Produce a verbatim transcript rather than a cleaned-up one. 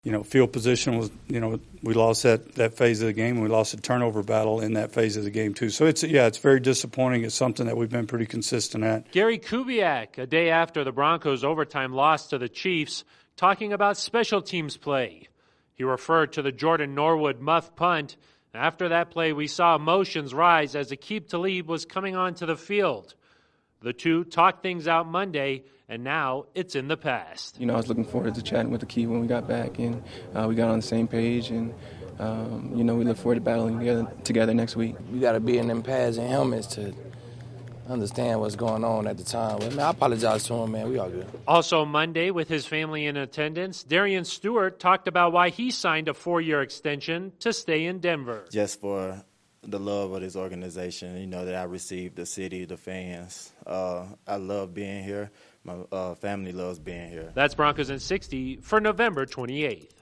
You know, field position was, you know, we lost that, that phase of the game. We lost a turnover battle in that phase of the game, too. So, it's yeah, it's very disappointing. It's something that we've been pretty consistent at. Gary Kubiak, a day after the Broncos' overtime loss to the Chiefs, talking about special teams play. He referred to the Jordan Norwood muff punt. After that play, we saw emotions rise as Aqib Talib was coming onto the field. The two talked things out Monday, and now it's in the past. You know, I was looking forward to chatting with Aqib when we got back, and uh, we got on the same page, and, um, you know, we look forward to battling together, together next week. We got to be in them pads and helmets to understand what's going on at the time. But, man, I apologize to him, man. We all good. Also Monday, with his family in attendance, Darian Stewart talked about why he signed a four-year extension to stay in Denver. Just for the love of this organization, you know, that I received, the city, the fans. Uh, I love being here. My uh, family loves being here. That's Broncos in sixty for November twenty-eighth.